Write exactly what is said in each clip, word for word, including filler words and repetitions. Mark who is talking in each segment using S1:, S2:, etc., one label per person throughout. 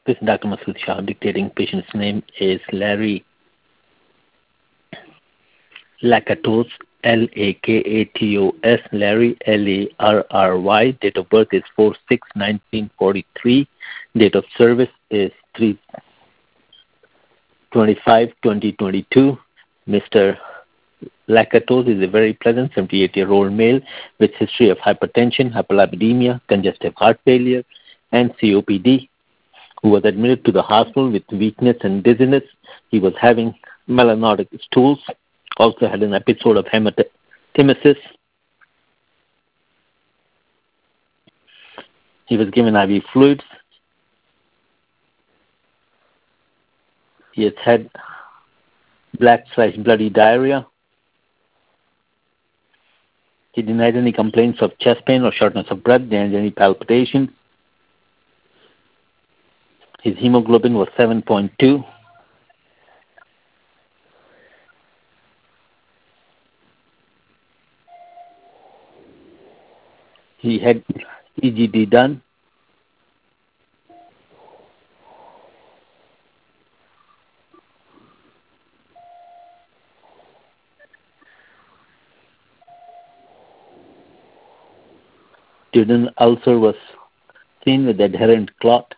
S1: This is Doctor Masood Shah dictating. Patient's name is Larry Lakatos, L A K A T O S, Larry, L A R R Y. Date of birth is four six nineteen forty-three. Date of service is three twenty-five twenty twenty-two. Mister Lakatos is a very pleasant seventy-eight-year-old male with history of hypertension, hyperlipidemia, congestive heart failure, and C O P D, who was admitted to the hospital with weakness and dizziness. He was having melanotic stools, also had an episode of hematemesis. He was given I V fluids. He has had black slash bloody diarrhea. He denied any complaints of chest pain or shortness of breath, denied any palpitations. His hemoglobin was seven point two. He had E G D done. Duodenal ulcer was seen with adherent clot.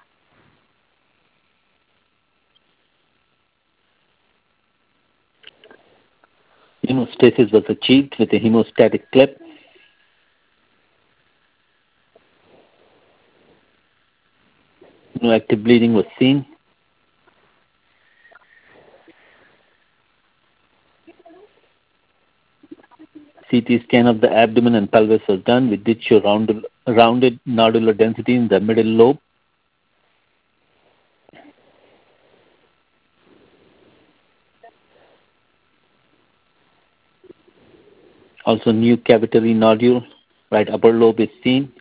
S1: Hemostasis was achieved with a hemostatic clip. No active bleeding was seen. C T scan of the abdomen and pelvis was done. We did show rounded, rounded nodular density in the middle lobe. Also new cavitary nodule, right upper lobe is seen.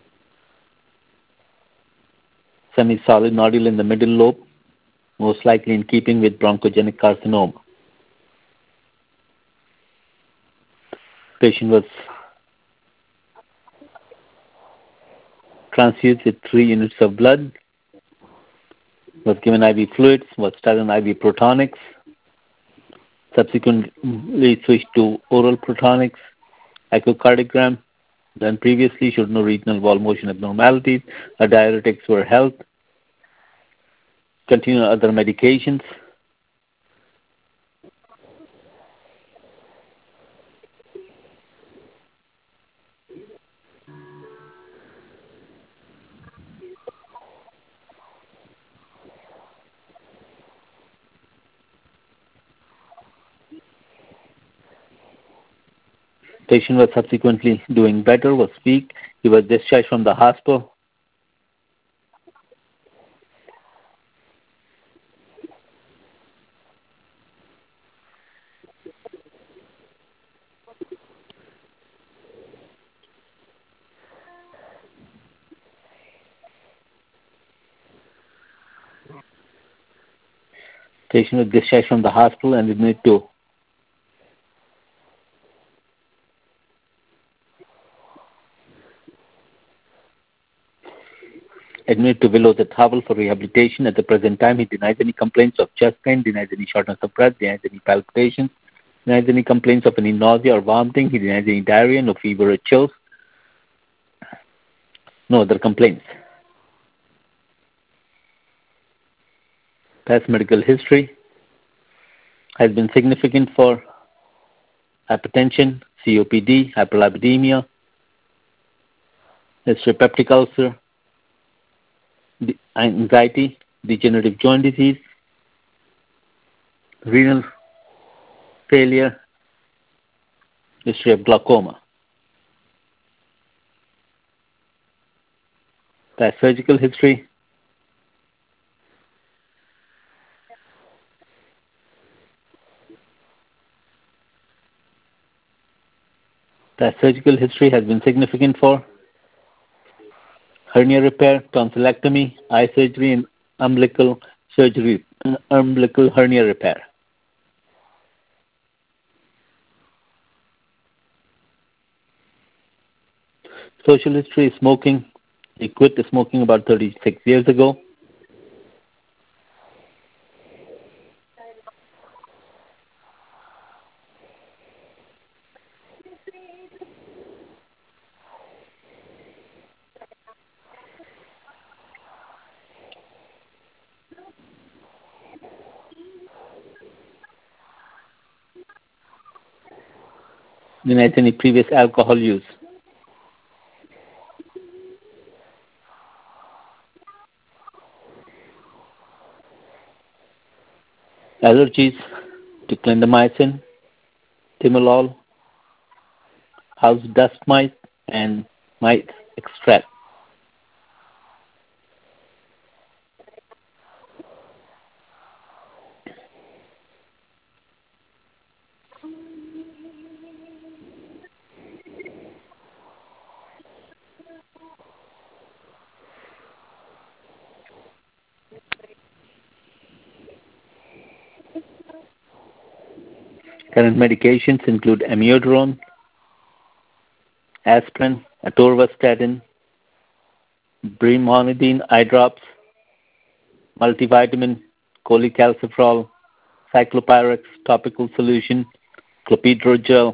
S1: Semi-solid nodule in the middle lobe, most likely in keeping with bronchogenic carcinoma. Patient was transfused with three units of blood, was given I V fluids, was started on I V protonics, subsequently switched to oral protonics, echocardiogram done previously, showed no regional wall motion abnormalities, her diuretics were held, continued other medications. Patient was subsequently doing better, was weak. He was discharged from the hospital. Patient was discharged from the hospital and admitted to admitted to Willows at Havel for rehabilitation. At the present time, he denies any complaints of chest pain, denies any shortness of breath, denies any palpitations, denies any complaints of any nausea or vomiting. He denies any diarrhea, no fever or chills, no other complaints. Past medical history has been significant for hypertension, C O P D, hyperlipidemia, history of peptic ulcer, anxiety, degenerative joint disease, renal failure, history of glaucoma. Past surgical history, past surgical history has been significant for hernia repair, tonsillectomy, eye surgery, and umbilical surgery, uh, umbilical hernia repair. Social history is smoking. He quit the smoking about thirty-six years ago. Denies any previous alcohol use. Allergies to clindamycin, timolol, house dust mite, and mite extract. Current medications include amiodarone, aspirin, atorvastatin, brimonidine eye drops, multivitamin, cholecalciferol, cyclopyrex topical solution, clopidogrel gel,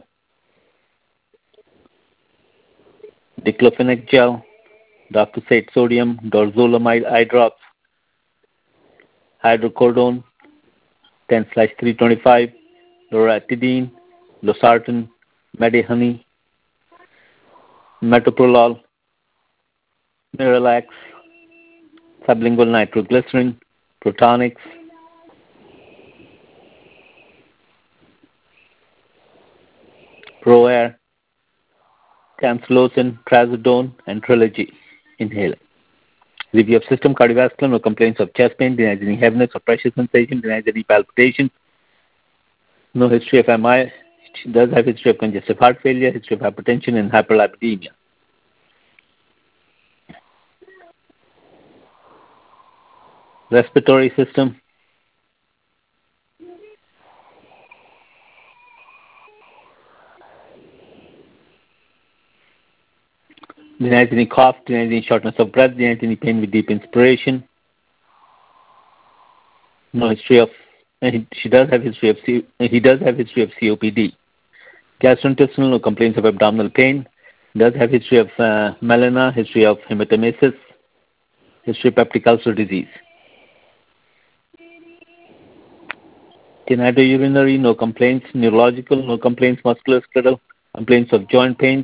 S1: diclofenac gel, docosate sodium, dorzolamide eye drops, hydrocodone, ten slash three twenty-five, loratadine, losartan, medihoney, metoprolol, Miralax, sublingual nitroglycerin, Protonix, ProAir, tamsulosin, trazodone, and Trilogy inhaler. If you have system cardiovascular, no complaints of chest pain, denies any heaviness or pressure sensation, denies any palpitation, no history of M I, she does have history of congestive heart failure, history of hypertension, and hyperlipidemia. Respiratory system, denies any cough, denies any shortness of breath, denies any pain with deep inspiration, no history of, and he, she does have history of, C, he does have history of C O P D. Gastrointestinal, no complaints of abdominal pain, does have history of uh, melena, history of hematemesis, history of peptic ulcer disease. Genitourinary, no complaints. Neurological, no complaints. Musculoskeletal, complaints of joint pains.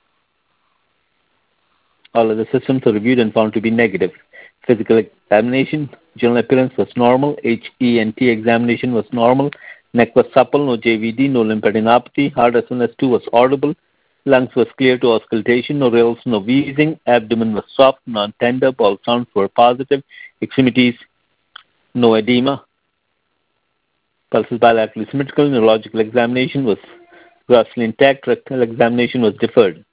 S1: All of the systems are reviewed and found to be negative. Physical examination, general appearance was normal. H E N T examination was normal. Neck was supple, no J V D, no lymphadenopathy. Heart S one S two was audible. Lungs was clear to auscultation, no rales, no wheezing. Abdomen was soft, non-tender. Bowel sounds were positive. Extremities, no edema. Pulse is bilaterally symmetrical. Neurological examination was grossly intact. Rectal examination was deferred.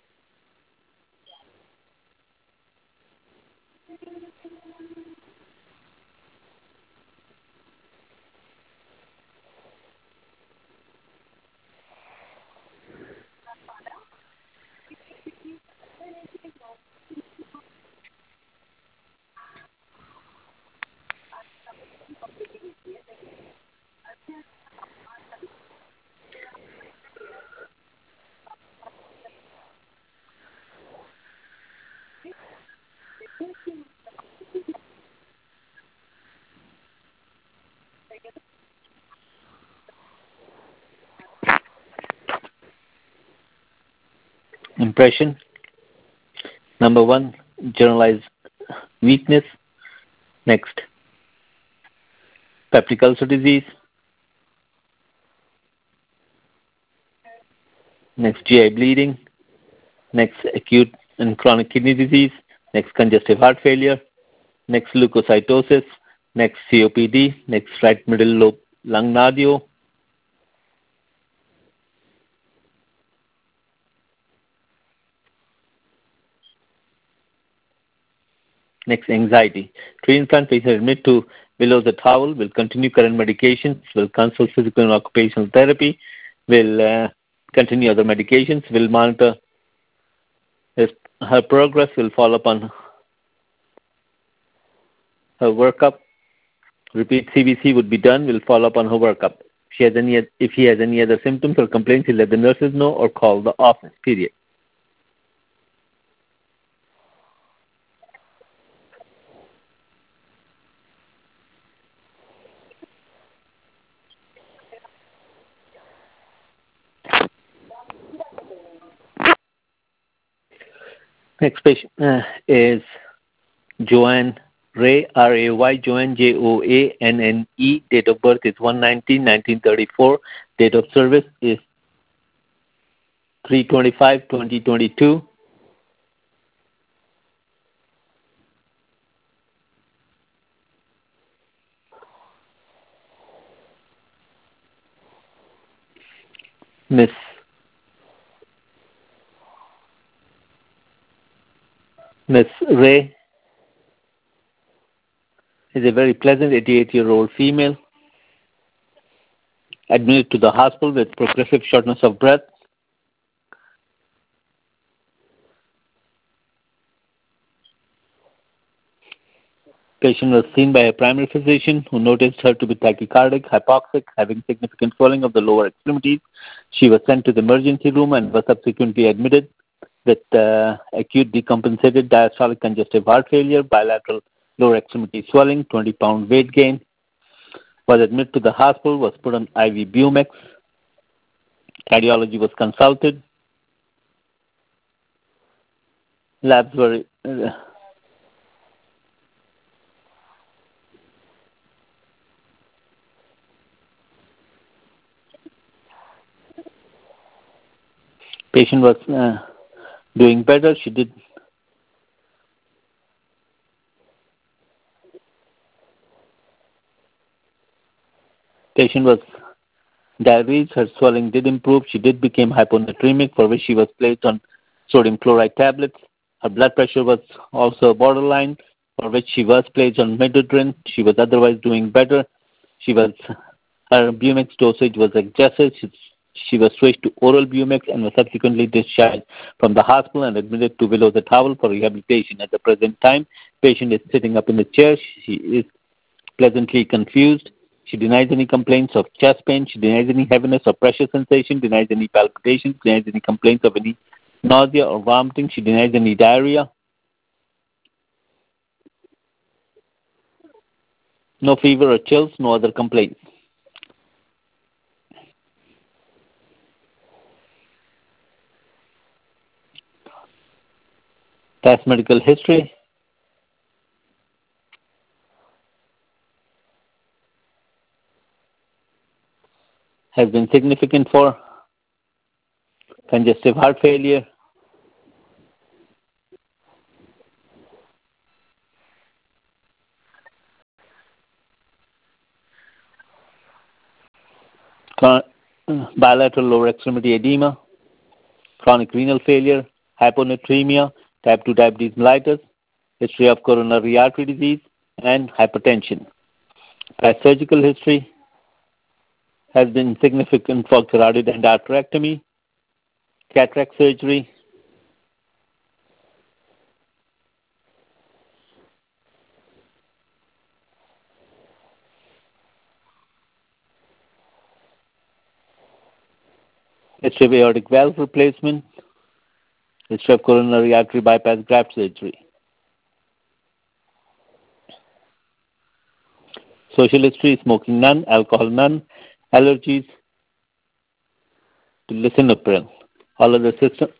S1: Impression. Number one, generalized weakness. Next, peptic ulcer disease. Next, G I bleeding. Next, acute and chronic kidney disease. Next, congestive heart failure. Next, leukocytosis. Next, C O P D. Next, right middle lobe lung nodule. Next, anxiety. Transplant patient admit to below the towel, will continue current medications, will consult physical and occupational therapy, will uh, continue other medications, will monitor his, her progress, will follow up on her workup. Repeat C B C would be done, will follow up on her workup. If, she has any, if he has any other symptoms or complaints, he'll let the nurses know or call the office, period. Next patient uh, is Joanne Ray, R A Y, Joanne, J O A N N E. Date of birth is one nineteen nineteen thirty-four. Date of service is three twenty-five twenty twenty-two. Miss Miss Ray is a very pleasant eighty-eight-year-old female, admitted to the hospital with progressive shortness of breath. Patient was seen by a primary physician who noticed her to be tachycardic, hypoxic, having significant swelling of the lower extremities. She was sent to the emergency room and was subsequently admitted with uh, acute decompensated diastolic congestive heart failure, bilateral lower extremity swelling, twenty pound weight gain. Was admitted to the hospital, was put on I V Bumex. Cardiology was consulted. Labs were... Uh, patient was uh, doing better. She did... Patient was diabetes. Her swelling did improve. She did become hyponatremic, for which she was placed on sodium chloride tablets. Her blood pressure was also borderline, for which she was placed on midodrine. She was otherwise doing better. She was her Bumex dosage was adjusted. She, she was switched to oral Bumex and was subsequently discharged from the hospital and admitted to below the towel for rehabilitation. At the present time, patient is sitting up in the chair. She is pleasantly confused. She denies any complaints of chest pain. She denies any heaviness or pressure sensation, denies any palpitations, denies any complaints of any nausea or vomiting. She denies any diarrhea. No fever or chills, no other complaints. Past medical history. Has been significant for congestive heart failure, bilateral lower extremity edema, chronic renal failure, hyponatremia, type two diabetes mellitus, history of coronary artery disease, and hypertension. Past surgical history has been significant for carotid endarterectomy, cataract surgery, history of aortic valve replacement, history of coronary artery bypass graft surgery. Social history, smoking none, alcohol none, allergies to lisinopril. All other system.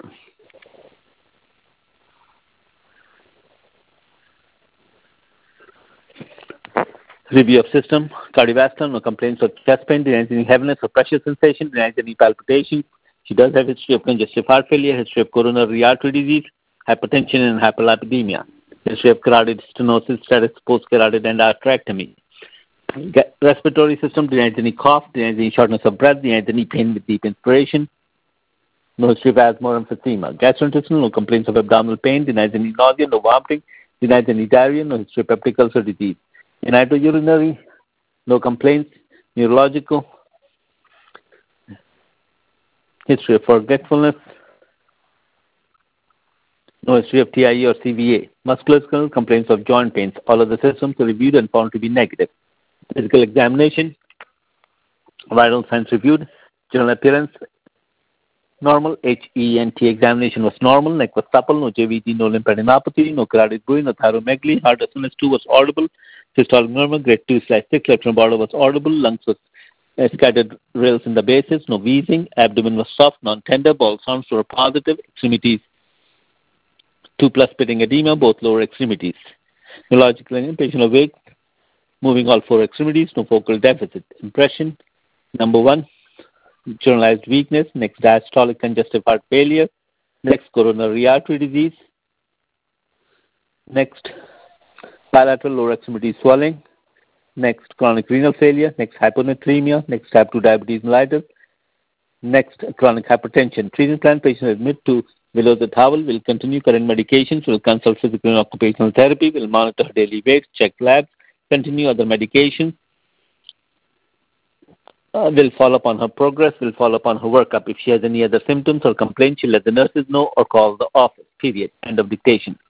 S1: Review of system, cardiovascular, no complaints of chest pain, denies any heaviness or pressure sensation, denies any palpitation. She does have history of congestive heart failure, history of coronary artery disease, hypertension and hyperlipidemia, history of carotid stenosis, status post-carotid endarterectomy. Respiratory system, denies any cough, denies any shortness of breath, denies any pain with deep inspiration, no history of asthma or emphysema. Gastrointestinal, no complaints of abdominal pain, denies any nausea, no vomiting, denies any diarrhea, no history of peptic ulcer disease. In hydrourinary, no complaints. Neurological, history of forgetfulness, no history of T I E or C V A. Musculoskeletal, complaints of joint pains. All of the systems were reviewed and found to be negative. Physical examination, vital signs reviewed, general appearance normal, H E N T examination was normal, neck was supple, no J V G, no lymphadenopathy, no carotid buoy, no thyromegaly, heart S one S two was audible, systolic normal, grade two slash six, left border was audible, lungs was uh, scattered rails in the bases, no wheezing, abdomen was soft, non-tender, bowel sounds were positive, extremities two plus pitting edema, both lower extremities. Neurological patient awake, moving all four extremities, no focal deficit. Impression, number one, generalized weakness. Next, diastolic congestive heart failure. Next, coronary artery disease. Next, bilateral lower extremity swelling. Next, chronic renal failure. Next, hyponatremia. Next, type two diabetes mellitus. Next, chronic hypertension. Treatment plan: patient admit to below the towel. Will continue current medications. Will consult physical and occupational therapy. Will monitor her daily weight. Check labs. Continue other medications. Uh, will follow up on her progress. Will follow up on her workup. If she has any other symptoms or complaints, she'll let the nurses know or call the office. Period. End of dictation.